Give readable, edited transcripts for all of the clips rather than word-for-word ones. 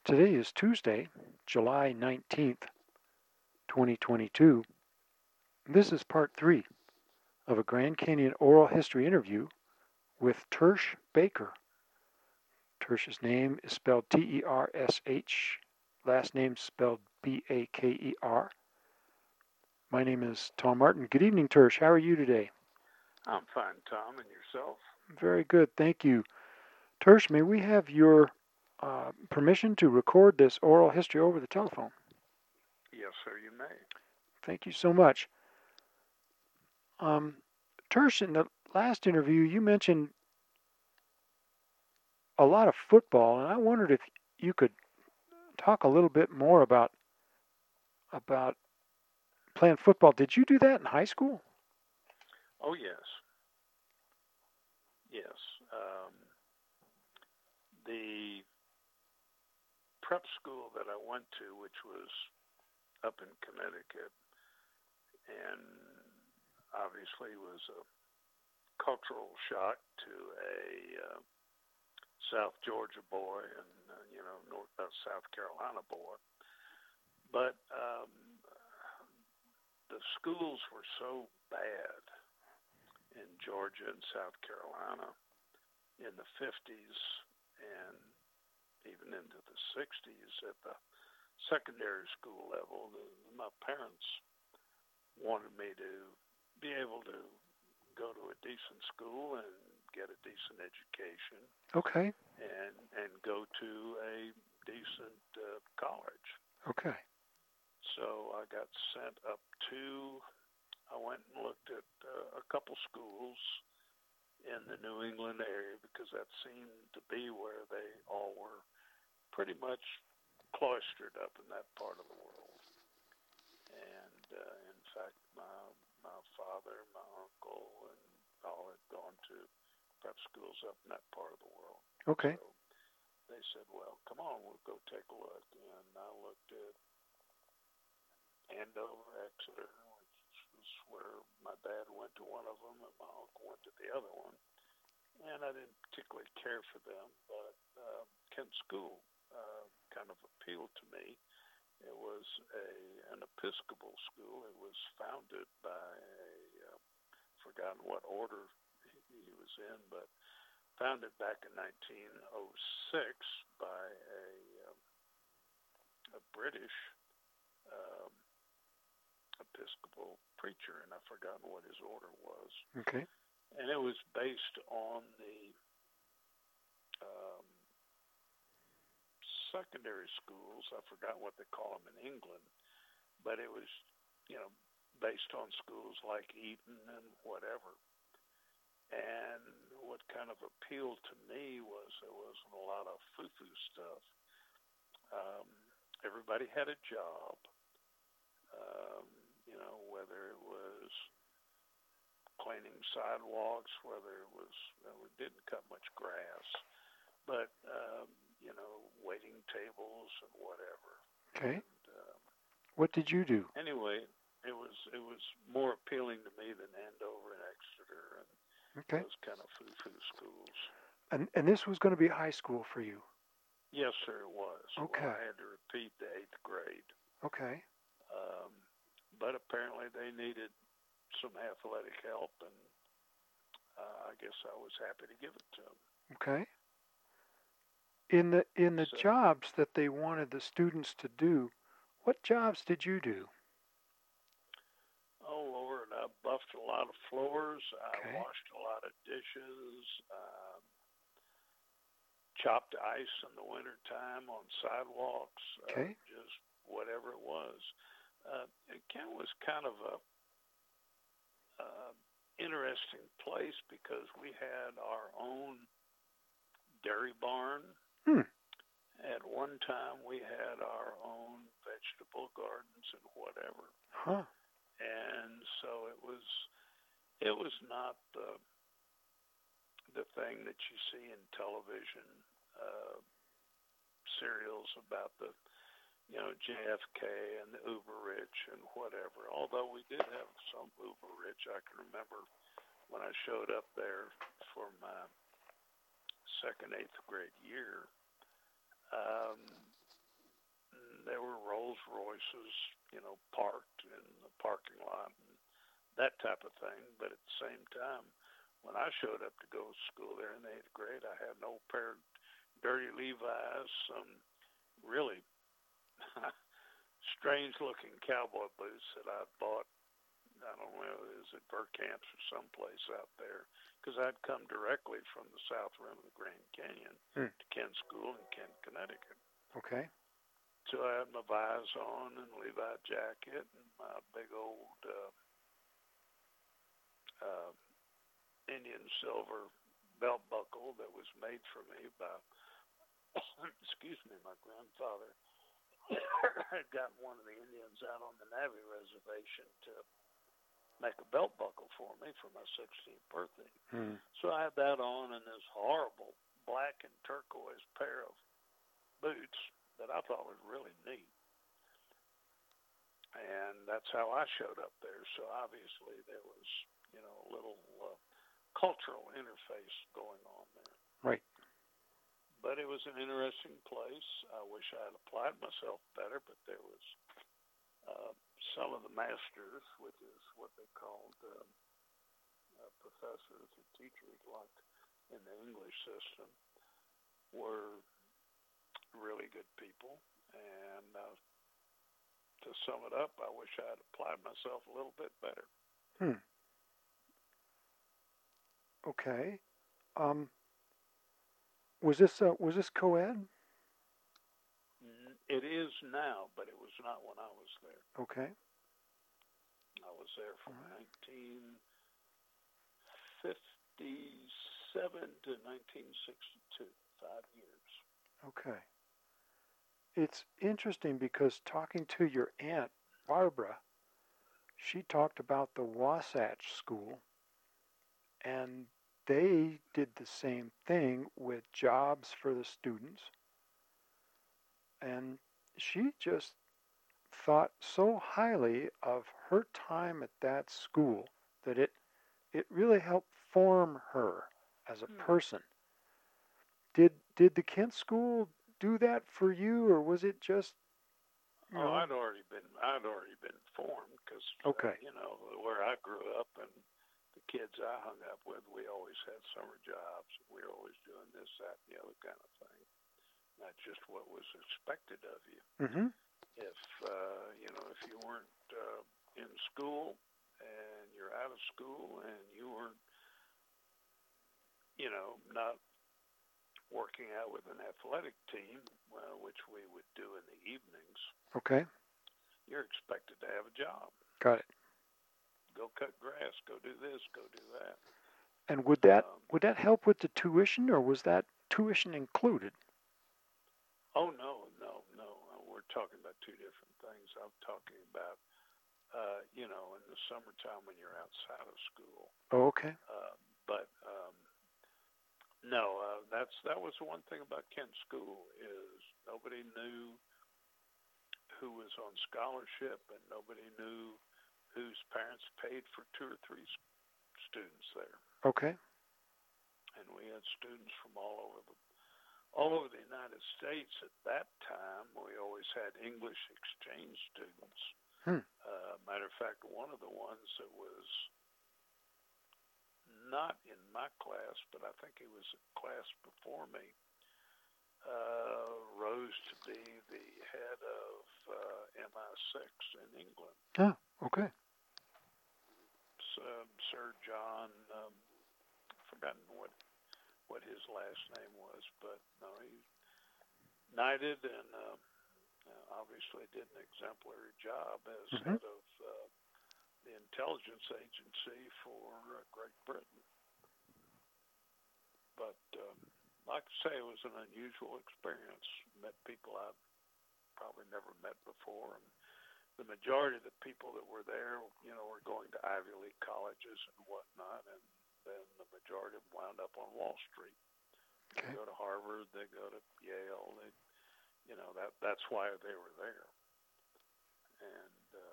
Today is Tuesday, July 19th, 2022. This is part 3 of a Grand Canyon oral history interview with Tersh Baker. Tersh's name is spelled T-E-R-S-H, last name spelled B-A-K-E-R. My name is Tom Martin. Good evening, Tersh. How are you today? I'm fine, Tom, and yourself? Very good, thank you. Tersh, may we have your permission to record this oral history over the telephone? Yes, sir, you may. Thank you so much. Tersh, in the last interview, you mentioned a lot of football, and I wondered if you could talk a little bit more about playing football. Did you do that in high school? Oh, yes. Yes. The prep school that I went to, which was up in Connecticut, and obviously was a cultural shock to a South Georgia boy and, South Carolina boy. But the schools were so bad in Georgia and South Carolina in the 50s and even into the 60s at the secondary school level. My parents wanted me to be able to go to a decent school and get a decent education. Okay. And go to a decent college. Okay. So I got sent up to, I went and looked at a couple schools in the New England area because that seemed to be where they all were pretty much cloistered up in that part of the world. And in fact, my father, my uncle, and all had gone to prep schools up in that part of the world. Okay. So they said, well, come on, we'll go take a look. And I looked at Andover, Exeter, which was where my dad went to one of them and my uncle went to the other one. And I didn't particularly care for them, but Kent School kind of appealed to me. It was an Episcopal school. It was founded by forgotten what order he was in, but founded back in 1906 by a British Episcopal preacher, and I've forgotten what his order was. Okay. And it was based on the secondary schools. I forgot what they call them in England, but it was, based on schools like Eton and whatever. And what kind of appealed to me was there wasn't a lot of foo-foo stuff. Everybody had a job, whether it was cleaning sidewalks, whether it was, we didn't cut much grass, but, waiting tables and whatever. Okay. And, what did you do? Anyway, it was more appealing to me than Andover and Exeter and those kind of foo-foo schools. And this was going to be high school for you? Yes, sir, it was. Okay. Well, I had to repeat the 8th grade. Okay. But apparently they needed some athletic help, and I guess I was happy to give it to them. Okay. In the jobs that they wanted the students to do, what jobs did you do? Oh, Lord, I buffed a lot of floors. Okay. I washed a lot of dishes. Chopped ice in the wintertime on sidewalks. Okay. Just whatever it was. Kent was kind of a interesting place because we had our own dairy barn. At one time, we had our own vegetable gardens and whatever. Huh. And so it was not the thing that you see in television serials about the JFK and the uber rich and whatever. Although we did have some uber rich. I can remember when I showed up there for my second 8th grade year, there were Rolls Royces, parked in the parking lot and that type of thing. But at the same time, when I showed up to go to school there in the 8th grade, I had an old pair of dirty Levi's, some really strange-looking cowboy boots that I bought. I don't know, it was at Verkamps or someplace out there, because I'd come directly from the south rim of the Grand Canyon to Kent School in Kent, Connecticut. Okay. So I had my visor on and Levi jacket and my big old Indian silver belt buckle that was made for me by, my grandfather had gotten one of the Indians out on the Navy reservation to make a belt buckle for me for my 16th birthday. So I had that on and this horrible black and turquoise pair of boots that I thought was really neat. And that's how I showed up there. So obviously there was, a little cultural interface going on there. Right. But it was an interesting place. I wish I had applied myself better, but there was some of the masters, which is what they called professors or teachers, like in the English system, were really good people. And to sum it up, I wish I had applied myself a little bit better. Okay. Was this co-ed? It is now, but it was not when I was there. Okay. I was there from 1957 to 1962, 5 years. Okay. It's interesting because talking to your aunt, Barbara, she talked about the Wasatch School, and they did the same thing with jobs for the students. And she just thought so highly of her time at that school that it really helped form her as a person. Did the Kent School do that for you, or was it just? I'd already been formed because where I grew up and the kids I hung up with, we always had summer jobs. We were always doing this, that, and the other kind of thing. Not just what was expected of you. Mm-hmm. If you weren't in school and you're out of school and you weren't, not working out with an athletic team, which we would do in the evenings. Okay. You're expected to have a job. Got it. Go cut grass. Go do this. Go do that. And would that help with the tuition, or was that tuition included? Oh, no. We're talking about two different things. I'm talking about, in the summertime when you're outside of school. Oh, okay. No, that was one thing about Kent School is nobody knew who was on scholarship and nobody knew whose parents paid for 2 or 3 students there. Okay. And we had students from all over the United States at that time. We always had English exchange students. Matter of fact, one of the ones that was not in my class, but I think he was a class before me, rose to be the head of MI6 in England. Oh, okay. Sir John, I've forgotten what his last name was, but no, he knighted and obviously did an exemplary job as head of the intelligence agency for Great Britain. But like I say, it was an unusual experience. Met people I've probably never met before, and the majority of the people that were there, were going to Ivy League colleges and whatnot, and then the majority of them wound up on Wall Street. Okay. They go to Harvard, they go to Yale, that's why they were there. And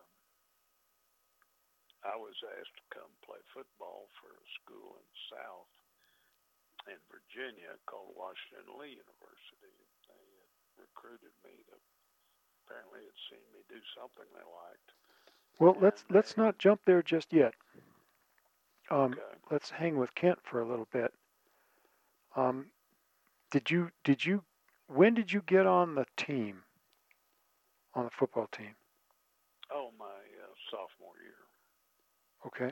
I was asked to come play football for a school in the South in Virginia called Washington Lee University. They had recruited me to apparently had seen me do something they liked. Well, And let's not jump there just yet. Okay. Let's hang with Kent for a little bit. Did you when did you get on the team, on the football team? Oh, my sophomore year. Okay.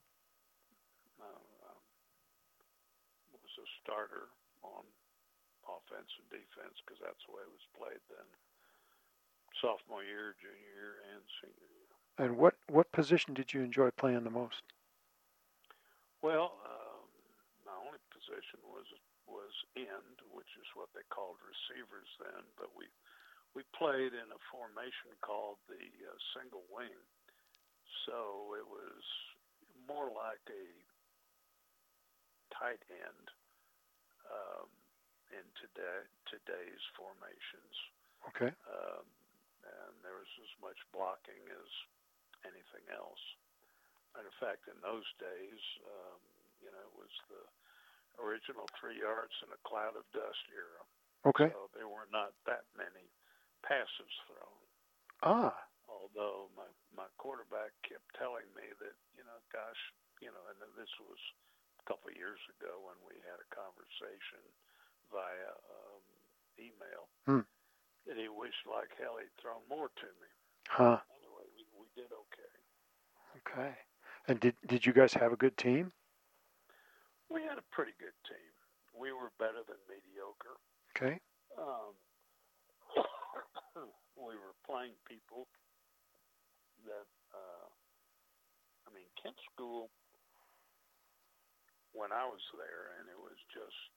Was a starter on offense and defense because that's the way it was played then. Sophomore year, junior year, and senior year. And what position did you enjoy playing the most? Well, my only position was end, which is what they called receivers then. But we played in a formation called the single wing, so it was more like a tight end in today's formations. Okay. And there was as much blocking as anything else. Matter of fact, in those days, it was the original 3 yards in a cloud of dust era. Okay. So there were not that many passes thrown. Ah. Although my quarterback kept telling me that, and this was a couple of years ago when we had a conversation via email, that he wished like hell he'd thrown more to me. Huh. Anyway, we did okay. Okay. And did you guys have a good team? We had a pretty good team. We were better than mediocre. Okay. We were playing people that, Kent School, when I was there, and it was just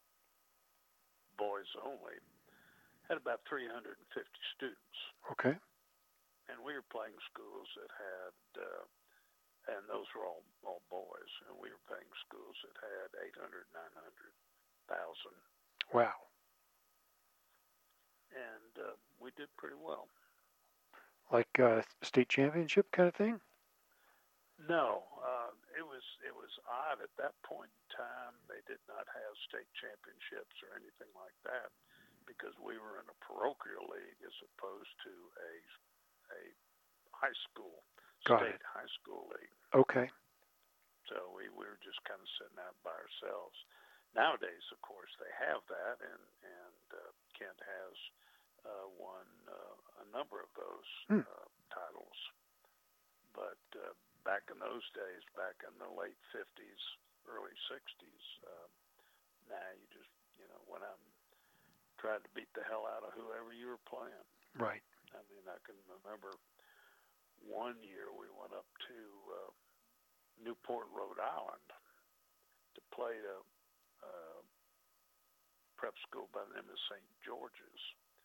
boys only, had about 350 students. Okay. And we were playing schools that had, and those were all boys, and we were playing schools that had 800, 900,000. Wow. And we did pretty well. Like state championship kind of thing? No, it was odd at that point in time. They did not have state championships or anything like that because we were in a parochial league as opposed to a high school, state high school league. Okay. So we were just kind of sitting out by ourselves. Nowadays, of course, they have that, and Kent has won a number of those titles. But back in those days, back in the late 50s, early 60s, you just, went out and tried to beat the hell out of whoever you were playing. Right. I can remember one year we went up to Newport, Rhode Island to play a prep school by the name of St. George's.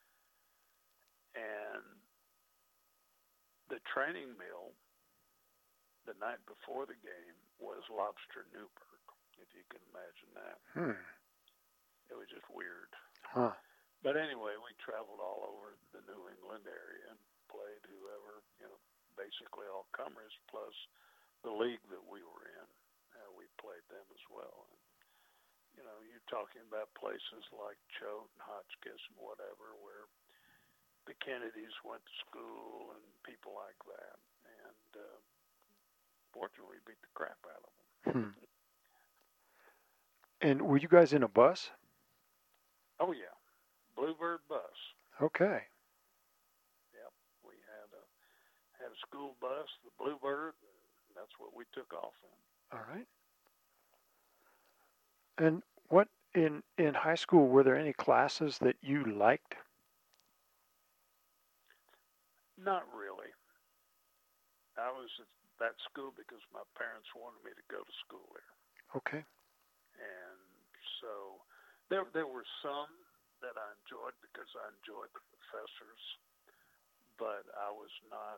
And the training meal the night before the game was lobster Newburg, if you can imagine that. It was just weird. Huh. But anyway, we traveled all over the New England area and played whoever, basically all comers, plus the league that we were in. We played them as well. And, you're talking about places like Choate and Hotchkiss and whatever, where the Kennedys went to school and people like that. And fortunately, we beat the crap out of them. And were you guys in a bus? Oh, yeah. Bluebird bus. Okay. Yep. We had a school bus, the Bluebird, and that's what we took off in. All right. And what in high school, were there any classes that you liked? Not really. I was at that school because my parents wanted me to go to school there. Okay. And so there were some that I enjoyed because I enjoyed the professors, but I was not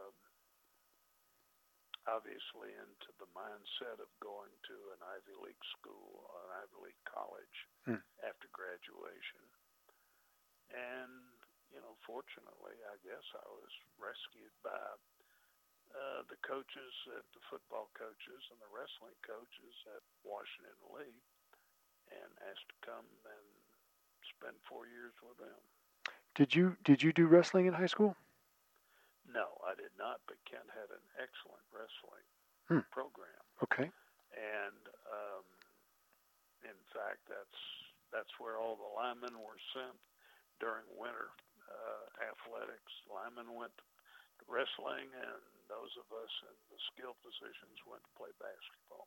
obviously into the mindset of going to an Ivy League school or an Ivy League college after graduation. And, fortunately, I guess I was rescued by the coaches, the football coaches and the wrestling coaches at Washington Lee, and asked to come and spend 4 years with them. Did you do wrestling in high school? No, I did not, but Kent had an excellent wrestling program. Okay. And in fact, that's where all the linemen were sent during winter athletics. Linemen went to wrestling, and those of us in the skill positions went to play basketball.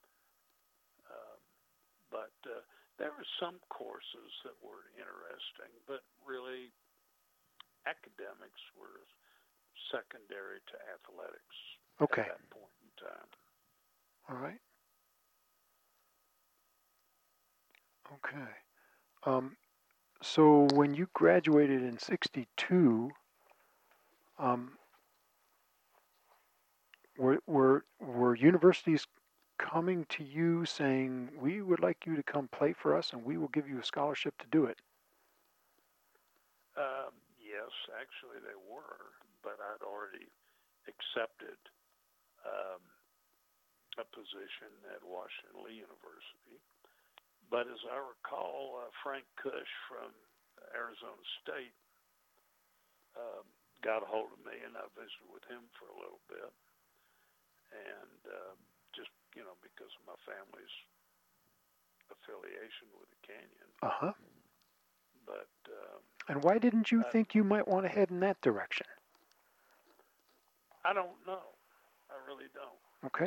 But there were some courses that were interesting, but really academics were secondary to athletics Okay. at that point in time. All right. Okay. So when you graduated in '62, were universities coming to you saying, we would like you to come play for us and we will give you a scholarship to do it? Yes, actually they were, but I'd already accepted a position at Washington Lee University. But as I recall, Frank Cush from Arizona State got a hold of me, and I visited with him for a little bit. And just, because of my family's affiliation with the Canyon. Uh-huh. But and why didn't you think you might want to head in that direction? I don't know. I really don't. Okay.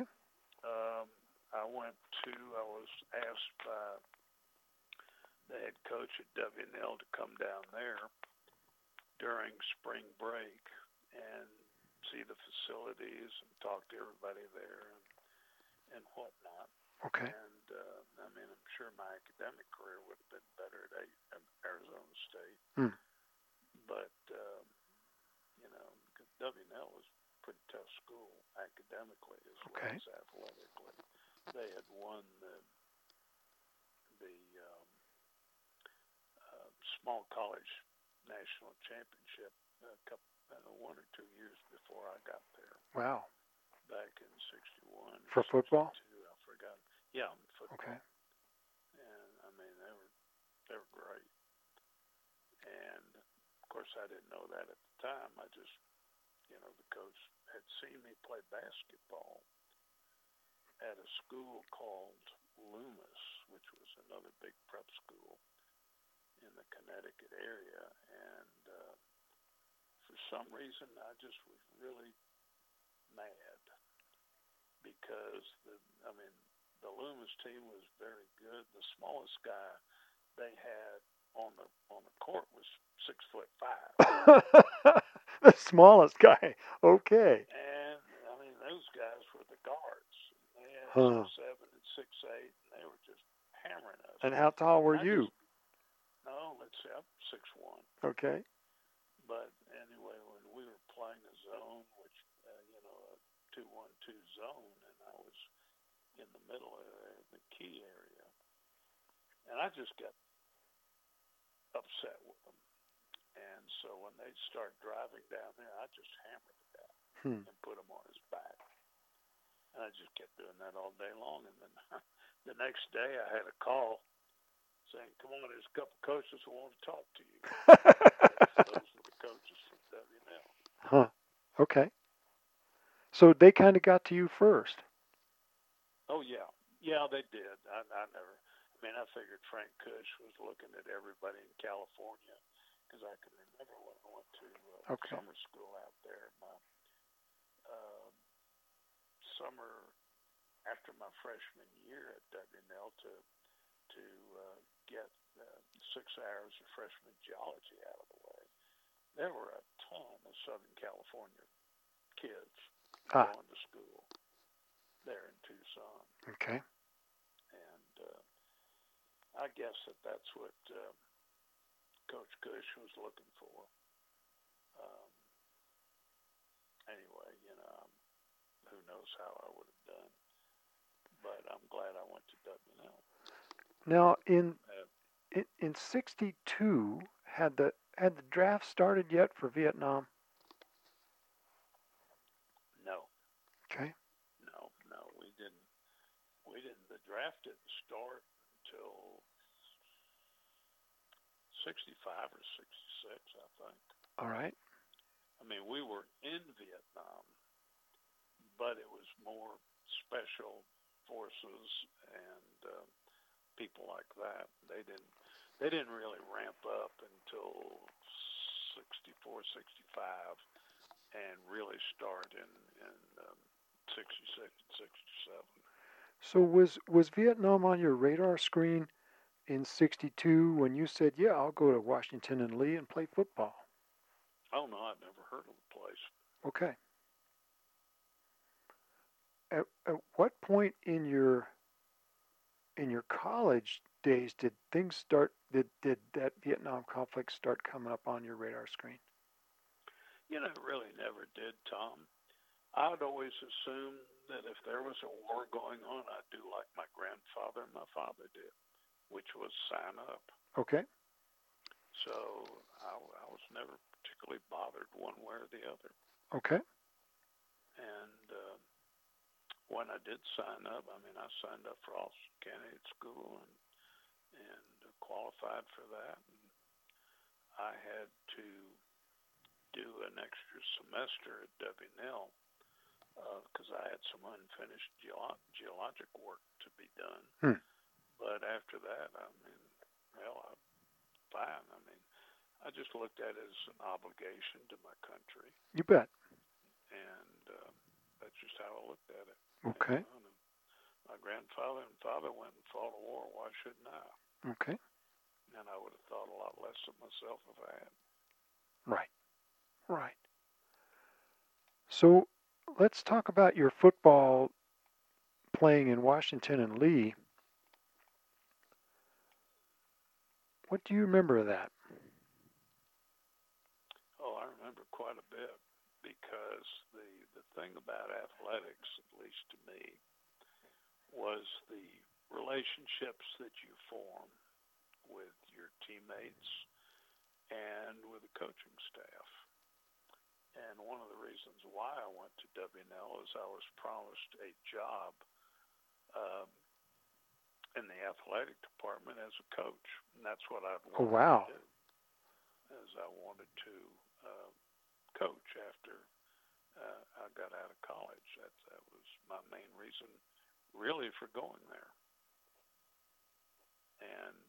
I was asked by the head coach at W&L to come down there during spring break and see the facilities and talk to everybody there and whatnot. Okay. And I'm sure my academic career would have been better at Arizona State. But W&L was a pretty tough school academically as well as athletically. They had won the small college national championship one or 2 years before I got there. Wow. Back in '61. For football? I forgot. Yeah, football. Okay. And they were great. And of course, I didn't know that at the time. I just, the coach had seen me play basketball at a school called Loomis, which was another big prep school in the Connecticut area. And for some reason, I just was really mad because the Loomis team was very good. The smallest guy they had on the court was 6'5". The smallest guy. Okay. And those guys were the guards. They had 6'7" and 6'8", and they were just hammering us. And how tall were you? Let's see, I'm 6'1". Okay. But anyway, when we were playing a zone, which a 2-1-2 zone, and I was in the middle of the key area, and I just got upset with them. And so when they start driving down there, I just hammered the guy and put him on his back. And I just kept doing that all day long. And then the next day I had a call saying, come on, there's a couple coaches who want to talk to you. Those were the coaches from W&L. Huh. Okay. So they kind of got to you first. Oh, yeah. Yeah, they did. I figured Frank Cush was looking at everybody in California because I can remember when I went to summer school out there. My summer after my freshman year at W&L to get 6 hours of freshman geology out of the way. There were a ton of Southern California kids going to school there in Tucson. Okay. And I guess that's what Coach Cush was looking for. Anyway, who knows how I would have done. But I'm glad I went to W&L. Now, in '62, had the draft started yet for Vietnam? No. Okay. No, we didn't. The draft didn't start until 65 or 66, I think. All right. I mean, we were in Vietnam, but it was more special forces and people like that. They didn't really ramp up until 64, 65, and really start in 66 and 67. So was Vietnam on your radar screen in '62 when you said, "Yeah, I'll go to Washington and Lee and play football"? Oh no, I'd never heard of the place. Okay. At what point in your college days did things start? Did that Vietnam conflict start coming up on your radar screen? You know, it really never did, Tom. I'd always assumed that if there was a war going on, I'd do like my grandfather and my father did, which was sign up. Okay. So I was never particularly bothered one way or the other. Okay. And when I did sign up, I mean, I signed up for Officer Candidate School and qualified for that. And I had to do an extra semester at W&L because I had some unfinished geologic work to be done. But after that, I mean, well, I'm fine. I mean, I just looked at it as an obligation to my country. You bet. And that's just how I looked at it. Okay. You know, my grandfather and father went and fought a war. Why shouldn't I? Okay. And I would have thought a lot less of myself if I had. Right. Right. So let's talk about your football playing in Washington and Lee. What do you remember of that? Oh, I remember quite a bit because the thing about athletics, at least to me, was the relationships that you form with your teammates and with the coaching staff. And one of the reasons why I went to W&L is I was promised a job in the athletic department as a coach, and that's what I wanted to do. As I wanted to coach after I got out of college. That was my main reason, really, for going there. And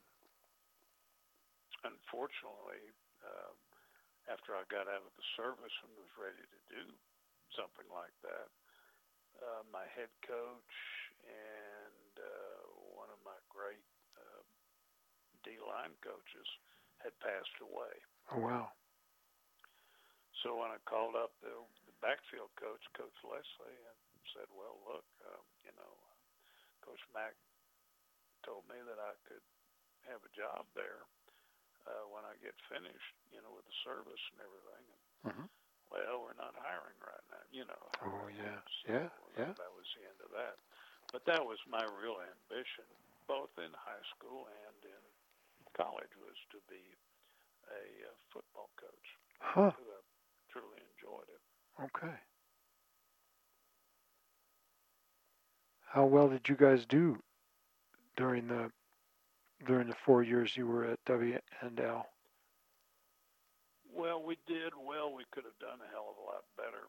unfortunately, after I got out of the service and was ready to do something like that, my head coach and one of my great D-line coaches had passed away. Oh, wow. So when I called up the backfield coach, Coach Leslie, and said, well, look, Coach Mack told me that I could have a job there when I get finished, with the service and everything. And, well, we're not hiring right now, Oh, yeah. So that was the end of that. But that was my real ambition, both in high school and in college, was to be a football coach. Huh. I truly enjoyed it. Okay. How well did you guys do during the 4 years you were at W&L? Well, we did well. We could have done a hell of a lot better.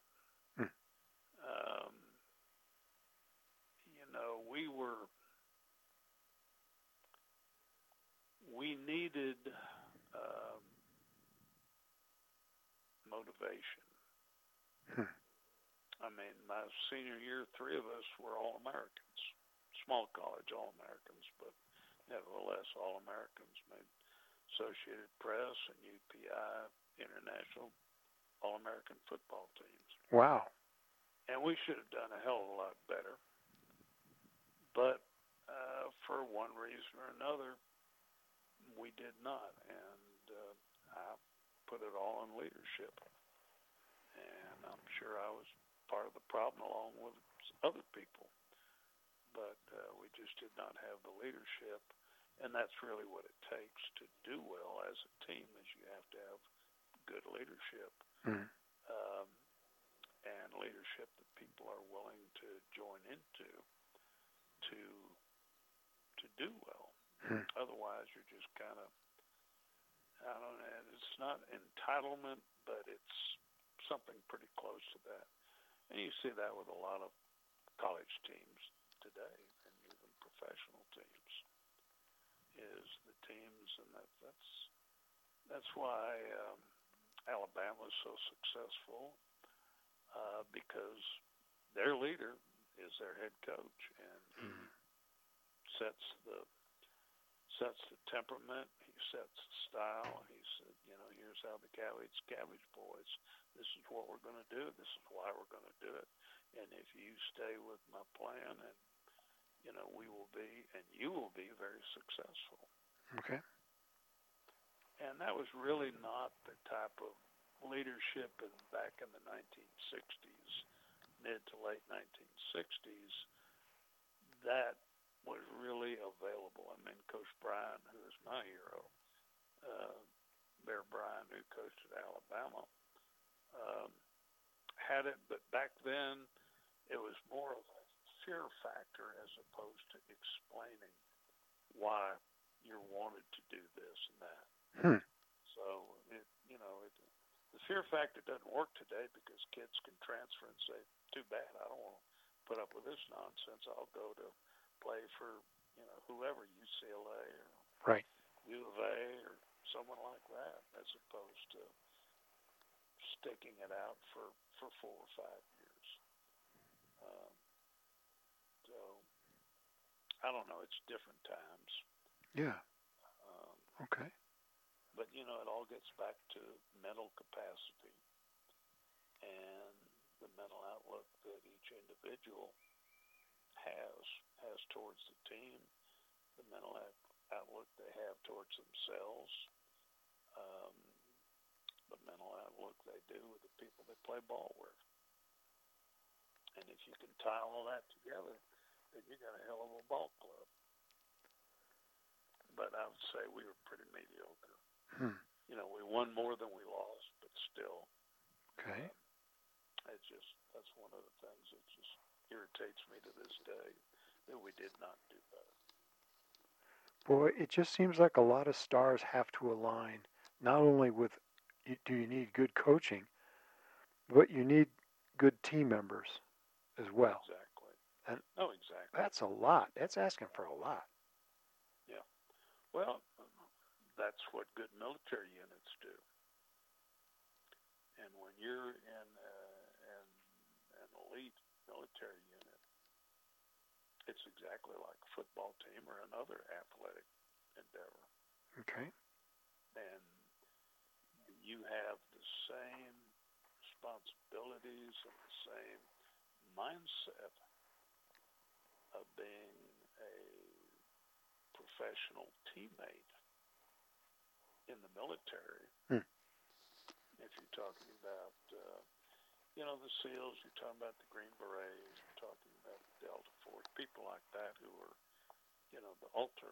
We needed motivation. I mean, my senior year, 3 of us were All-Americans, small college All-Americans, but nevertheless All-Americans, made Associated Press and UPI International All-American football teams. Wow. And we should have done a hell of a lot better. But for one reason or another, we did not. And I put it all on leadership. And I'm sure I was part of the problem along with other people. But we just did not have the leadership. And that's really what it takes to do well as a team, is you have to have good leadership. And leadership that people are willing to join into to do well. Otherwise, you're just kind of it's not entitlement, but it's something pretty close to that. And you see that with a lot of college teams today, and even professional teams, is the teams, and that's why Alabama is so successful, because their leader is their head coach, and he sets the temperament. He sets the style. He said, here's how the Cabbage Boys. This is what we're going to do. This is why we're going to do it. And if you stay with my plan, and you will be very successful. Okay. And that was really not the type of leadership back in the 1960s, mid to late 1960s, that was really available. I mean, Coach Bryant, who is my hero, Bear Bryant, who coached at Alabama, had it, but back then it was more of a fear factor as opposed to explaining why you wanted to do this and that. So the fear factor doesn't work today, because kids can transfer and say, too bad, I don't want to put up with this nonsense. I'll go to play for whoever, UCLA or right. U of A or someone like that, as opposed to sticking it out for 4 or 5 years. So I don't know. It's different times. Yeah. Okay. But it all gets back to mental capacity and the mental outlook that each individual has towards the team, the mental outlook they have towards themselves, the mental outlook they do with the people they play ball with. And if you can tie all that together, then you got a hell of a ball club. But I would say we were pretty mediocre. We won more than we lost, but still. Okay. That's one of the things that just irritates me to this day, that we did not do better. Boy, it just seems like a lot of stars have to align. Not only do you need good coaching, but you need good team members as well. Exactly. Exactly. That's a lot. That's asking for a lot. Yeah. Well, that's what good military units do. And when you're in an elite military unit, it's exactly like a football team or another athletic endeavor. Okay. And you have the same responsibilities and the same mindset of being a professional teammate in the military. If you're talking about, the SEALs, you're talking about the Green Berets, you're talking about the Delta Force, people like that who are, the ultra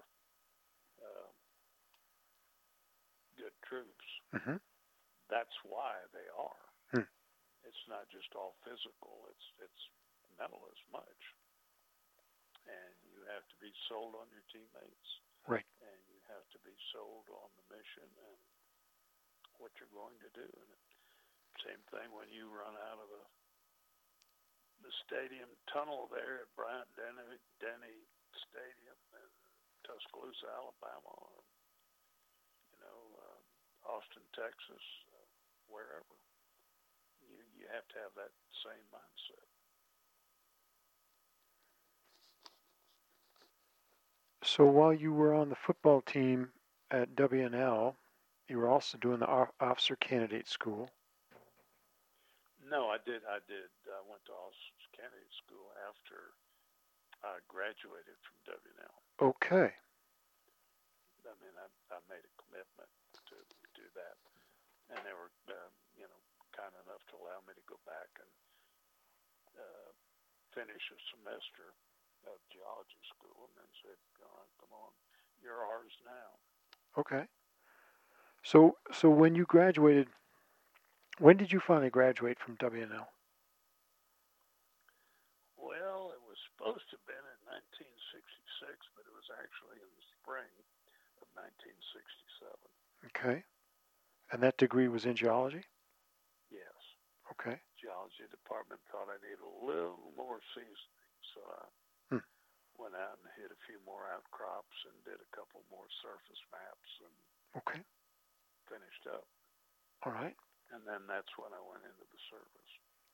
good troops. That's why they are. It's not just all physical, it's mental as much. And you have to be sold on your teammates. Right. And you have to be sold on the mission and what you're going to do. And same thing when you run out of the stadium tunnel there at Bryant-Denny Stadium in Tuscaloosa, Alabama, or, Austin, Texas, wherever. You have to have that same mindset. So while you were on the football team at WNL, you were also doing the officer candidate school. No, I did. I went to officer candidate school after I graduated from WNL. Okay. I mean, I made a commitment to do that, and they were, kind enough to allow me to go back and finish a semester of geology school, and then said, "All right, come on, you're ours now." Okay. So when you graduated, when did you finally graduate from WNL? Well, it was supposed to have been in 1966, but it was actually in the spring of 1967. Okay. And that degree was in geology? Yes. Okay. Geology department thought I needed a little more seasoning, so I went out and hit a few more outcrops and did a couple more surface maps and Okay. finished up. All right. And then that's when I went into the service.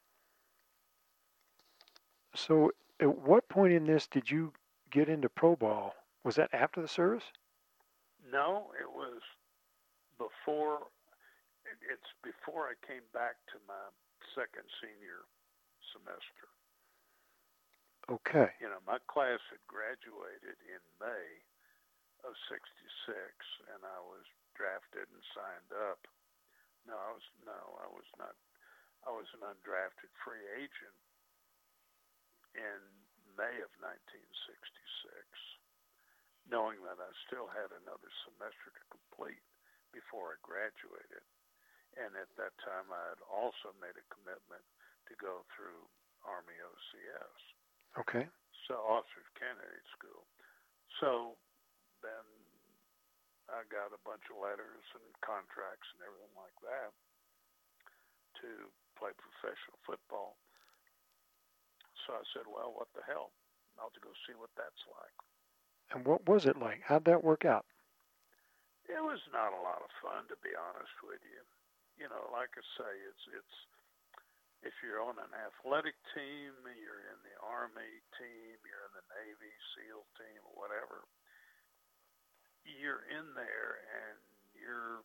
So at what point in this did you get into pro ball? Was that after the service? No, it was before. It's before I came back to my second senior semester. Okay. You know, my class had graduated in May of '66, and I was drafted and signed up. No, I was not. I was an undrafted free agent in May of 1966, knowing that I still had another semester to complete before I graduated. And at that time, I had also made a commitment to go through Army OCS. Okay. So Officers Candidate School. So then I got a bunch of letters and contracts and everything like that to play professional football. So I said, well, what the hell? I'll have to go see what that's like. And what was it like? How'd that work out? It was not a lot of fun, to be honest with you. You know, like I say, it's if you're on an athletic team, you're in the Army team, you're in the Navy SEAL team, or whatever, you're in there and your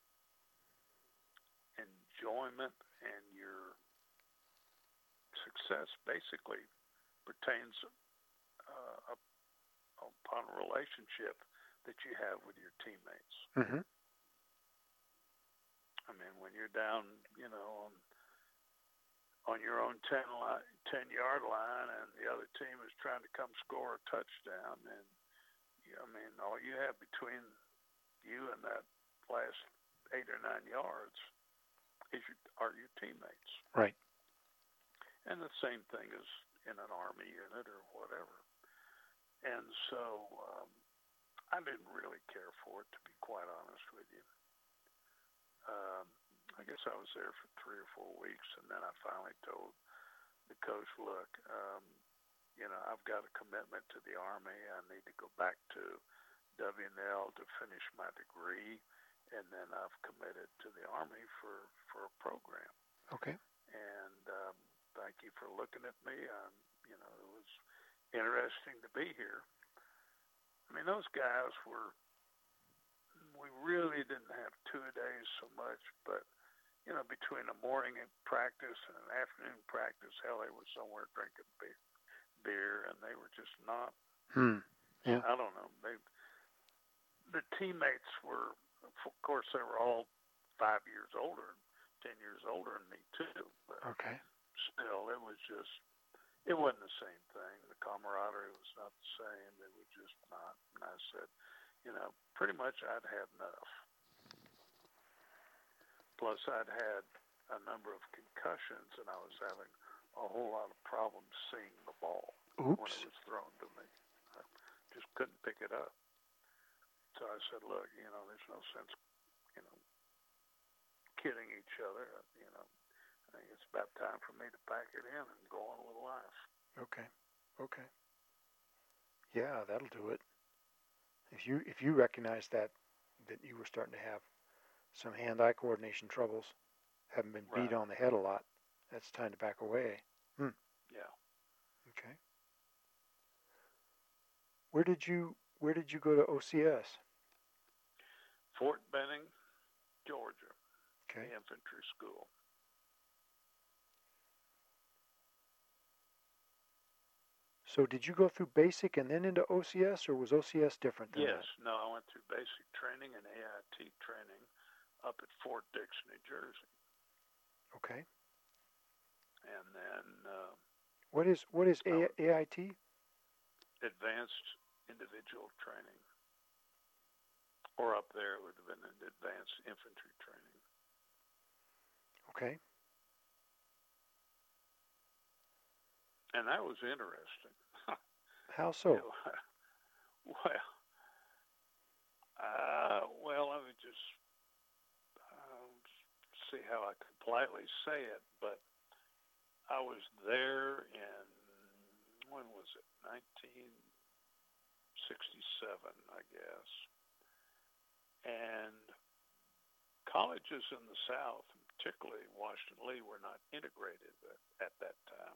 enjoyment and your success basically pertains upon a relationship that you have with your teammates. Mm-hmm. I mean, when you're down, you know, on your own 10-yard line and the other team is trying to come score a touchdown, and I mean, all you have between you and that last 8 or 9 yards are your teammates. Right. And the same thing is in an Army unit or whatever. And so I didn't really care for it, to be quite honest with you. I guess I was there for 3 or 4 weeks, and then I finally told the coach, look, you know, I've got a commitment to the Army. I need to go back to W&L to finish my degree, and then I've committed to the Army for a program. Okay. And thank you for looking at me. You know, it was interesting to be here. I mean, those guys we really didn't have 2-a-days so much, but, you know, between a morning practice and an afternoon practice, hell, they were somewhere drinking beer, and they were just not. Yeah. I don't know. The teammates were, of course, they were all 5 years older, 10 years older than me too. But okay. Still, it wasn't the same thing. The camaraderie was not the same. It was just not. And I said, you know, pretty much I'd had enough. Plus, I'd had a number of concussions, and I was having a whole lot of problems seeing the ball when it was thrown to me. I just couldn't pick it up. So I said, look, you know, there's no sense, you know, kidding each other. You know, I think it's about time for me to pack it in and go on with life. Okay. Yeah, that'll do it. If you recognize that you were starting to have some hand-eye coordination troubles, haven't been beat on the head a lot, that's time to back away. Yeah. Okay. Where did you go to OCS? Fort Benning, Georgia. Okay. The infantry school. So did you go through basic and then into OCS, or was OCS different than Yes. that? No, I went through basic training and AIT training up at Fort Dix, New Jersey. Okay. And then what is AIT? Advanced individual training. Or up there it would have been an advanced infantry training. Okay. And that was interesting. How so? Well, let me just see how I could politely say it, but I was there in, when was it, 1967, I guess. And colleges in the South, particularly Washington Lee, were not integrated at that time.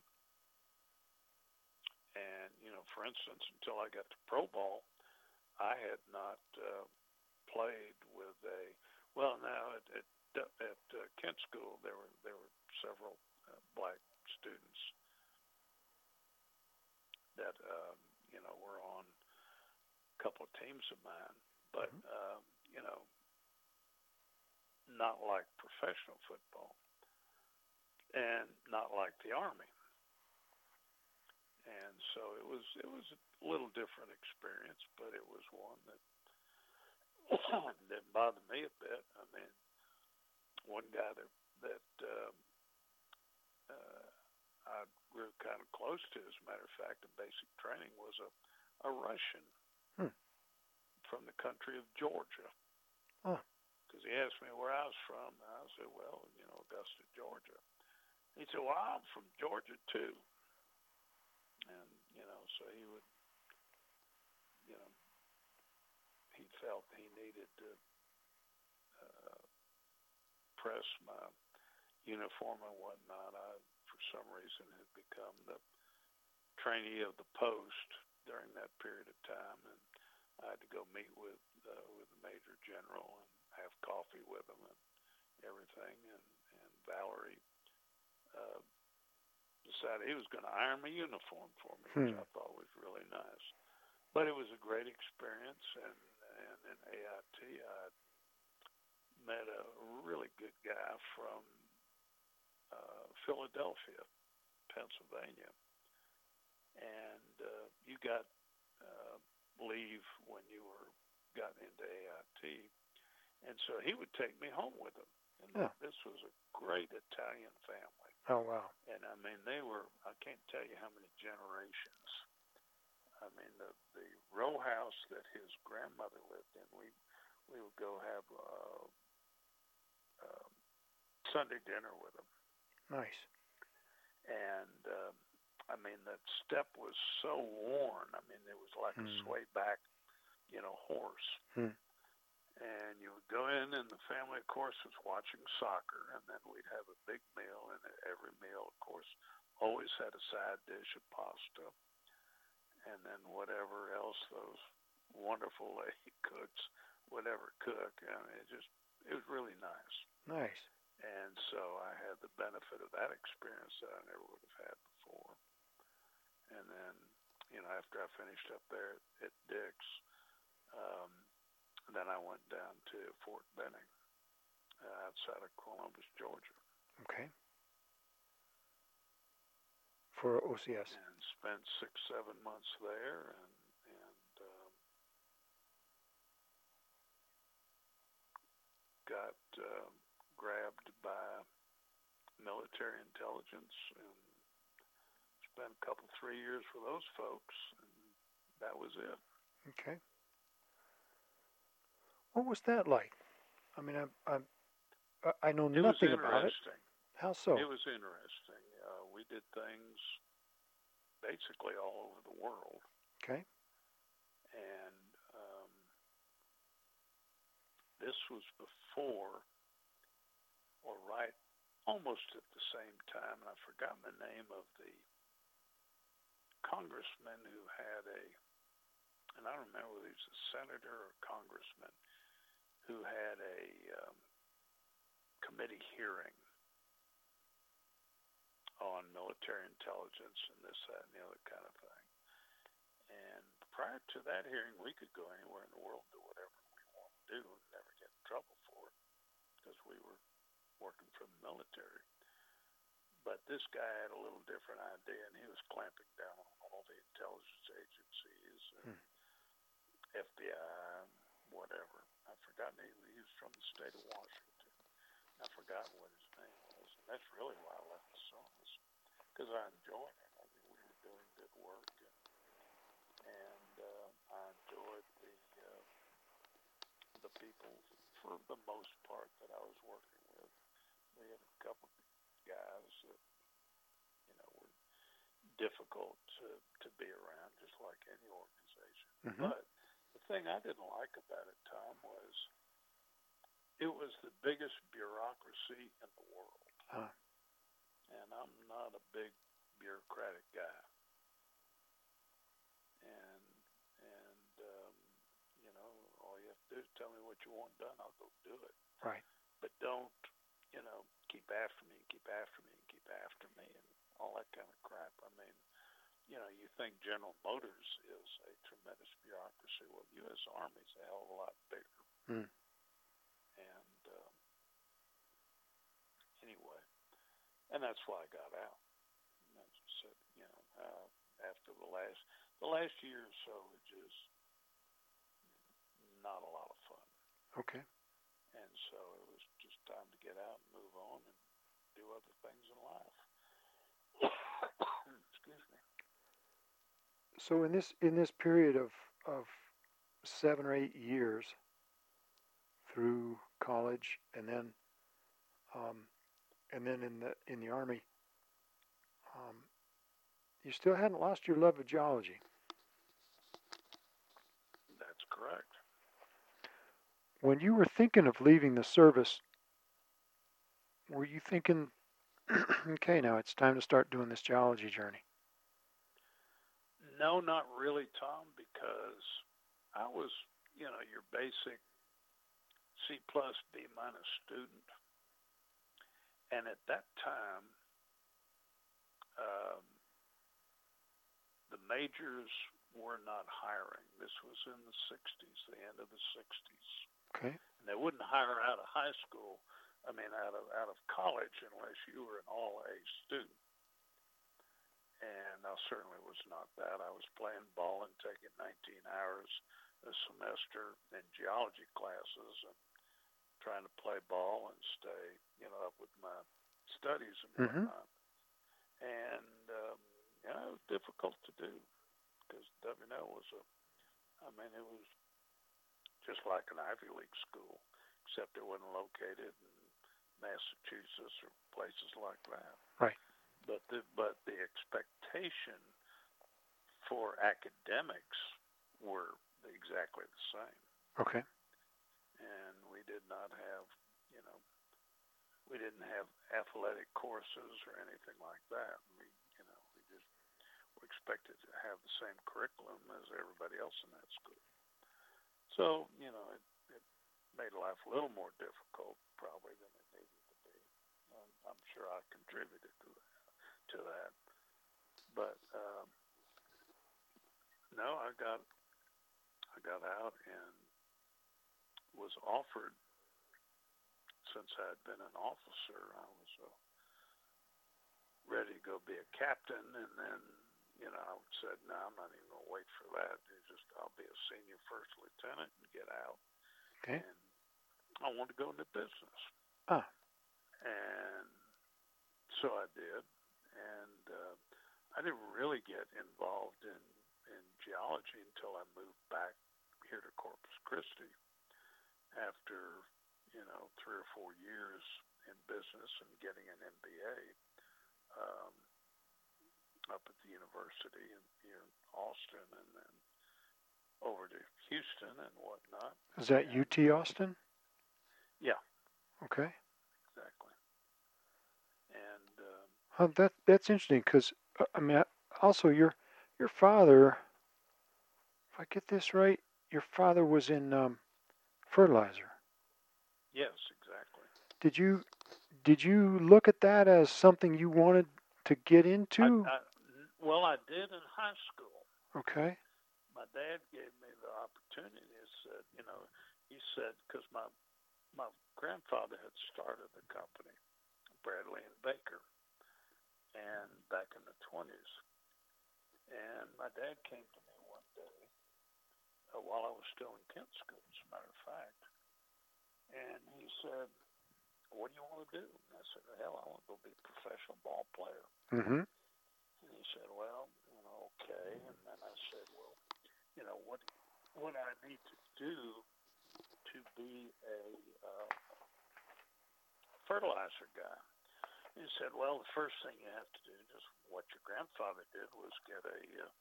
And, for instance, until I got to pro ball, I had not played with now at Kent School, there were several black students that, were on a couple of teams of mine, but, not like professional football and not like the Army. And so it was a little different experience, but it was one that didn't bother me a bit. I mean, one guy that I grew kind of close to, as a matter of fact, in basic training, was a Russian from the country of Georgia. Because he asked me where I was from, and I said, well, Augusta, Georgia. He said, well, I'm from Georgia, too. And, so he would, he felt he needed to press my uniform and whatnot. I, for some reason, had become the trainee of the post during that period of time, and I had to go meet with the Major General and have coffee with him and everything. And Valerie decided he was going to iron my uniform for me, which I thought was really nice. But it was a great experience, and in AIT, I met a really good guy from Philadelphia, Pennsylvania. And you got leave when you got into AIT. And so he would take me home with him. And this was a great Italian family. Oh, wow. And, I mean, they were, I can't tell you how many generations. I mean, the row house that his grandmother lived in, we would go have Sunday dinner with him. Nice. And, I mean, that step was so worn. I mean, it was like a sway back, horse. And you would go in, and the family, of course, was watching soccer, and then we'd have a big meal, and every meal, of course, always had a side dish of pasta, and then whatever else those wonderful lady cooks would ever cook. I mean, it was really nice. Nice. And so I had the benefit of that experience that I never would have had before. And then, after I finished up there at Dick's, then I went down to Fort Benning, outside of Columbus, Georgia. Okay. For OCS. And spent 6-7 months there, and got grabbed by military intelligence, and spent a couple, 3 years with those folks, and that was it. Okay. What was that like? I mean, I know nothing about it. How so? It was interesting. We did things basically all over the world. Okay. And this was before, or right, almost at the same time, and I've forgotten the name of the congressman who had and I don't remember whether he was a senator or a congressman, who had a committee hearing on military intelligence and this, that, and the other kind of thing. And prior to that hearing, we could go anywhere in the world, do whatever we want to do, and never get in trouble for it, because we were working for the military. But this guy had a little different idea, and he was clamping down on all the intelligence agencies and FBI, whatever. I've forgotten, he was from the state of Washington. I've forgotten what his name was. And that's really why I left the service, because I enjoyed it. I mean, we were doing good work, and I enjoyed the people, for the most part, that I was working with. we had a couple guys that, were difficult to be around, just like any organization. Mm-hmm. But the thing I didn't like about it, Tom, was it was the biggest bureaucracy in the world. Huh. And I'm not a big bureaucratic guy. And all you have to do is tell me what you want done. I'll go do it. Right. But don't, keep after me and keep after me and keep after me and all that kind of crap. I mean, you think General Motors is a tremendous bureaucracy. Well, U.S. Army's a hell of a lot bigger. Mm. And anyway, and that's why I got out. And I just said, after the last year or so, it just not a lot of fun. Okay. And so it was just time to get out and move on and do other things in life. Excuse me. So in this period of 7 or 8 years through college and then in the Army, you still hadn't lost your love of geology. That's correct. When you were thinking of leaving the service, were you thinking, okay, now it's time to start doing this geology journey? No, not really, Tom, because I was, your basic C+, B- student. And at that time, the majors were not hiring. This was in the 60s, the end of the 60s. Okay. And they wouldn't hire out of high school, out of college unless you were an all-A student. And I certainly was not that. I was playing ball and taking 19 hours a semester in geology classes and trying to play ball and stay, up with my studies and whatnot. And, it was difficult to do because W&L was it was just like an Ivy League school, except it wasn't located in Massachusetts or places like that. Right. But the expectation for academics were exactly the same. Okay. And we did not have, we didn't have athletic courses or anything like that. We just were expected to have the same curriculum as everybody else in that school. So, it made life a little more difficult probably than it needed to be. I'm sure I contributed to that. But no, I got out and was offered, since I had been an officer, I was ready to go be a captain, and then I said, no, I'm not even going to wait for that. I'll be a senior first lieutenant and get out. Okay. And I wanted to go into business. Ah. And so I did. And I didn't really get involved in geology until I moved back here to Corpus Christi after, 3 or 4 years in business and getting an MBA up at the university here in Austin and then over to Houston and whatnot. Is that UT Austin? Yeah. Okay. Exactly. And that's interesting because also your father, if I get this right, your father was in fertilizer. Yes, exactly. Did you look at that as something you wanted to get into? Well, I did in high school. Okay. My dad gave me the opportunity. He said, because my grandfather had started the company, Bradley and Baker, and back in the 20s. And my dad came to me one day while I was still in Kent School, as a matter of fact. And he said, what do you want to do? And I said, hell, I want to go be a professional ball player. Mm-hmm. And he said, well, okay. And then I said, well, what I need to do to be a fertilizer guy. He said, well, the first thing you have to do, just what your grandfather did, was get a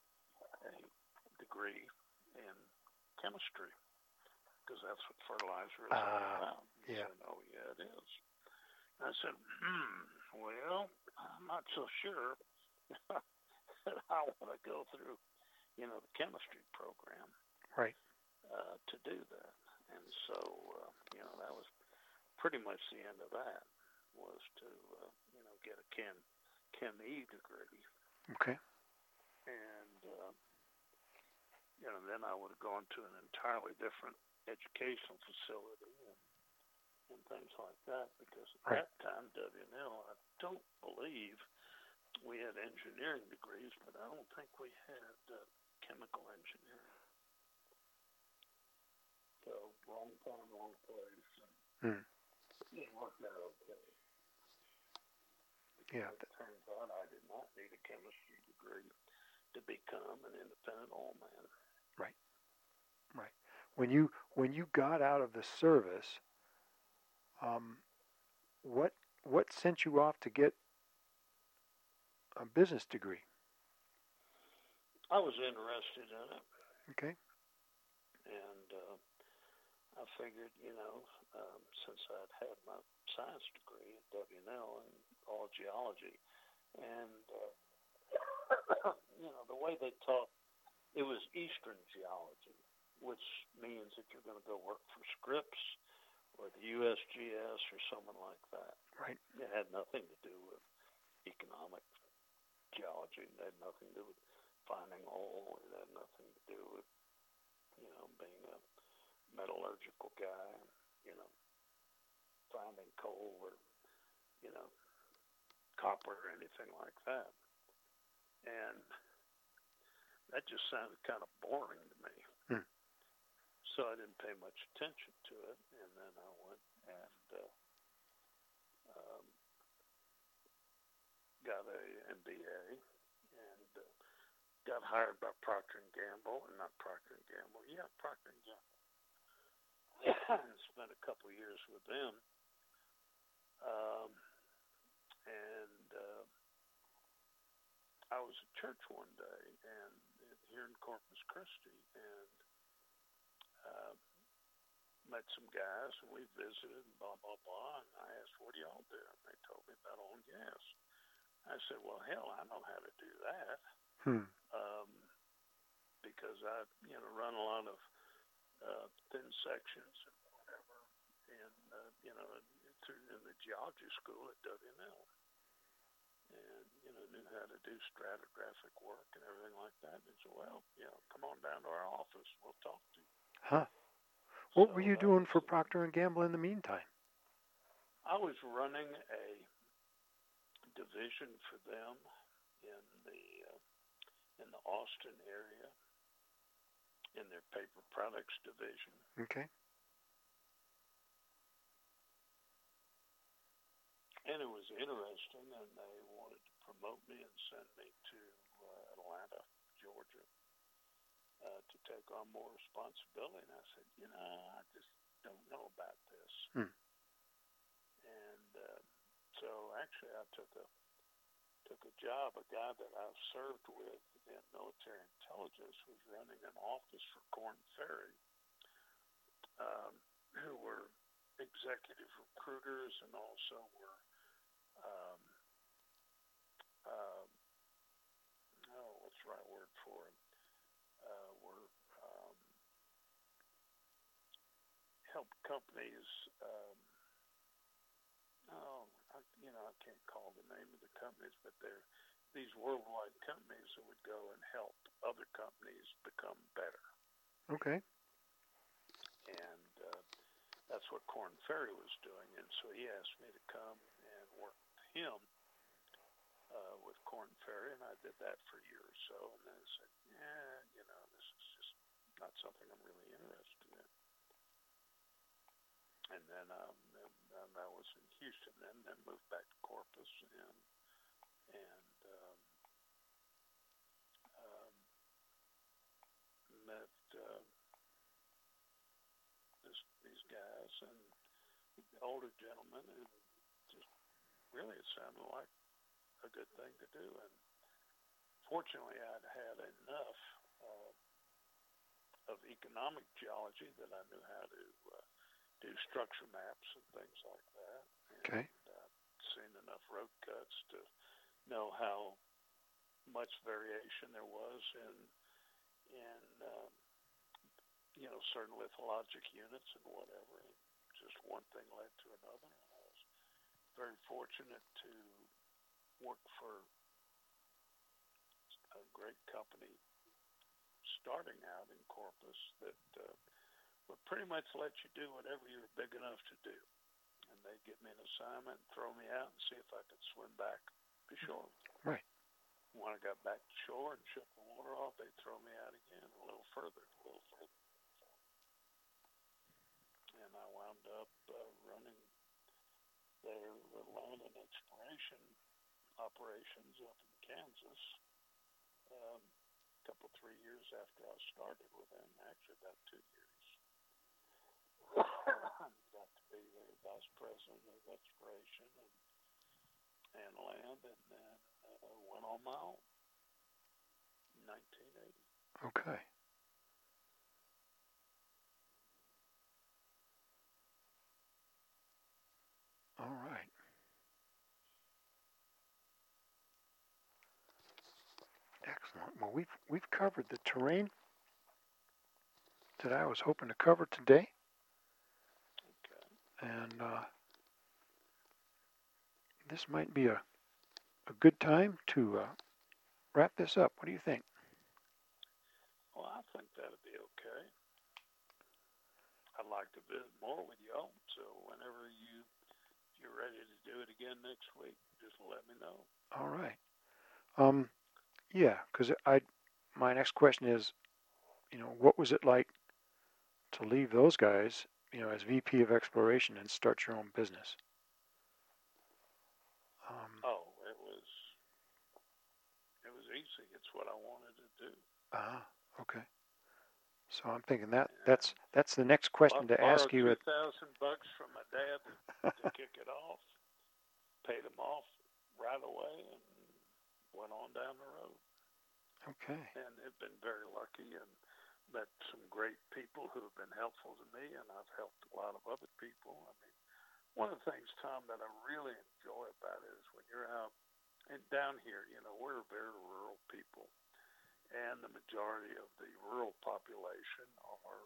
degree in chemistry, because that's what fertilizer is all about. He said, oh, yeah, it is. And I said, well, I'm not so sure that I want to go through, the chemistry program. Right. To do that. And so, that was pretty much the end of that, was to, get a Chem E degree. Okay. And, then I would have gone to an entirely different educational facility and things like that, because at that time, W&L, I don't believe we had engineering degrees, but I don't think we had chemical engineering. So, wrong time, wrong place. And it worked out okay. Yeah. It turns out I did not need a chemistry degree to become an independent oil man. Right. Right. When you got out of the service, what sent you off to get a business degree? I was interested in it. Okay. And I figured, since I'd had my science degree at W&L in all geology, and, the way they taught, it was Eastern geology, which means that you're going to go work for Scripps or the USGS or someone like that. Right. It had nothing to do with economic geology. It had nothing to do with finding oil. It had nothing to do with, being a metallurgical guy, finding coal or, copper or anything like that. And that just sounded kind of boring to me. So I didn't pay much attention to it. And then I went and got a MBA and got hired by Procter & Gamble, and not Procter & Gamble. Yeah, Procter & Gamble. And spent a couple of years with them. I was at church one day and here in Corpus Christi, and met some guys, and we visited and blah, blah, blah. And I asked, what do y'all do? And they told me about oil and gas. I said, well, hell, I know how to do that. Because I, run a lot of thin sections and whatever, and, in the geology school at W&L. And, knew how to do stratigraphic work and everything like that. And said, well, come on down to our office. We'll talk to you. Huh. What were you doing for Procter & Gamble in the meantime? I was running a division for them in the Austin area, in their paper products division. Okay. And it was interesting, and they wanted to promote me and send me to Atlanta, Georgia, to take on more responsibility. And I said, I just don't know about this. And so actually I took a job. A guy that I've served with in military intelligence was running an office for Korn Ferry, who were executive recruiters and also were what's the right word for it? Were help companies. I can't call the name of the companies, but they're these worldwide companies that would go and help other companies become better. Okay. And that's what Korn Ferry was doing, and so he asked me to come and work with him with Korn Ferry, and I did that for a year or so, and then I said, this is just not something I'm really interested in. And then I was in Houston, and then moved back to Corpus, and met these guys and older gentlemen who really it sounded like a good thing to do. And fortunately, I'd had enough of economic geology that I knew how to do structure maps and things like that. Okay. And seen enough road cuts to know how much variation there was in certain lithologic units and whatever. And just one thing led to another. And I was very fortunate to work for a great company starting out in Corpus that would pretty much let you do whatever you were big enough to do. And they'd give me an assignment and throw me out and see if I could swim back to shore. Right. When I got back to shore and shook the water off, they'd throw me out again a little further. And I wound up running their land and exploration operations up in Kansas a couple, 3 years after I started with them, actually about 2 years. Got to be their vice president of exploration and land, and then went on my own in 1980. Okay. All right. Excellent. Well, we've covered the terrain that I was hoping to cover today, Okay. and this might be a good time to wrap this up. What do you think? Well, I think that'd be okay. I'd like to visit more with y'all, so whenever you're ready to do it again next week, just let me know. All right. Yeah, because my next question is, what was it like to leave those guys, as VP of Exploration and start your own business? It was easy. It's what I wanted to do. Okay. So I'm thinking that's the next question to ask you. $2,000 from my dad to kick it off. Paid him off right away and went on down the road. Okay. And have been very lucky and met some great people who have been helpful to me, and I've helped a lot of other people. I mean, one of the things, Tom, that I really enjoy about it is when you're out and down here, we're very rural people, and the majority of the rural population are,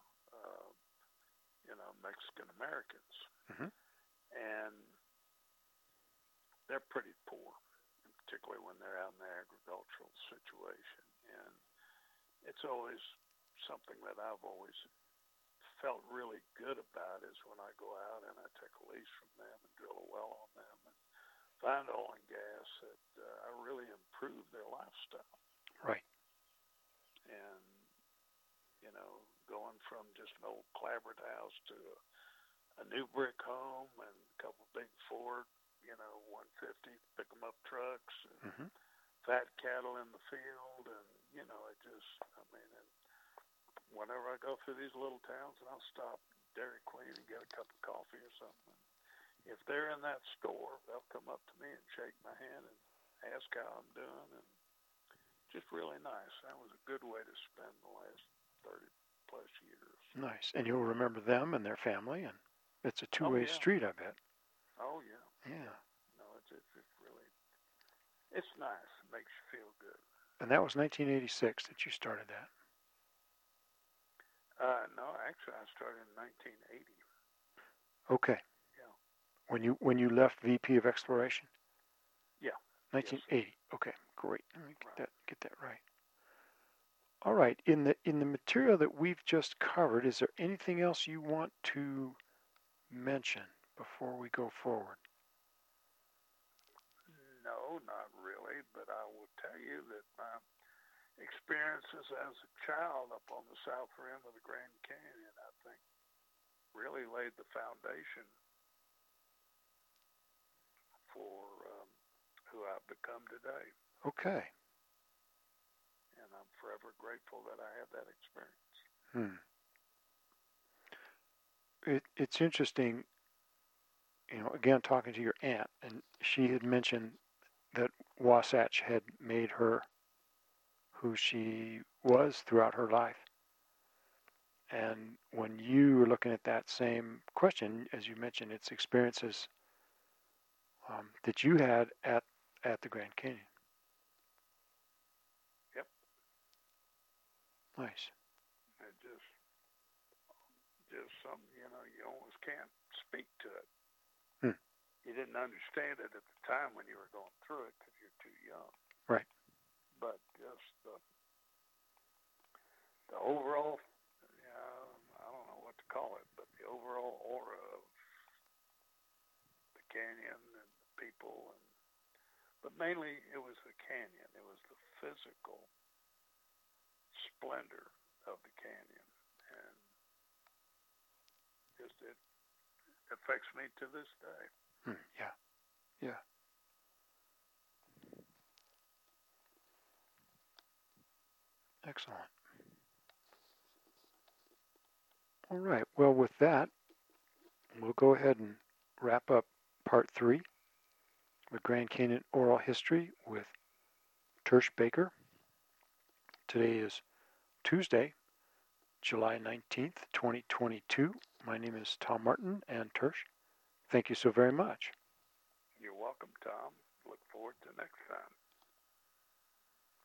Mexican Americans. Mm-hmm. And they're pretty poor, particularly when they're out in the agricultural situation. And it's always something that I've always felt really good about is when I go out and I take a lease from them and drill a well on them and find oil and gas that I really improve their lifestyle. Right. And, going from just an old clapboard house to a new brick home and a couple big Ford 150 pick 'em up trucks and Mm-hmm. fat cattle in the field, and and whenever I go through these little towns, and I'll stop at Dairy Queen and get a cup of coffee or something. If they're in that store, they'll come up to me and shake my hand and ask how I'm doing, and just really nice. That was a good way to spend the last 30 plus years. Nice. And you'll remember them and their family, and it's a two-way street, I bet. Oh, yeah. Yeah. No, it's really, it's nice. It makes you feel good. And that was 1986 that you started that. No, actually, I started in 1980. Okay. Yeah. When you left VP of Exploration? Yeah. 1980. Yes. Okay, great. Let me right. get that right. All right. In the material that we've just covered, is there anything else you want to mention before we go forward? No, not really, but I will tell you that my experiences as a child up on the south rim of the Grand Canyon, I think, really laid the foundation for who I've become today. Okay. And I'm forever grateful that I had that experience. It's interesting. again, talking to your aunt, and she had mentioned that Wasatch had made her who she was throughout her life. And when you were looking at that same question, as you mentioned, it's experiences that you had at the Grand Canyon. Yep. Nice. It just something, you almost can't speak to it. You didn't understand it at the time when you were going through it because you're too young. Right. But just the overall, I don't know what to call it, but the overall aura of the canyon and the people, but mainly it was the canyon. It was the physical splendor of the canyon, and just it affects me to this day. Yeah. Excellent. All right. Well, with that, we'll go ahead and wrap up part 3 of Grand Canyon Oral History with Tersh Baker. Today is Tuesday, July 19th, 2022. My name is Tom Martin, and Tersh, thank you so very much. You're welcome, Tom. Look forward to next time.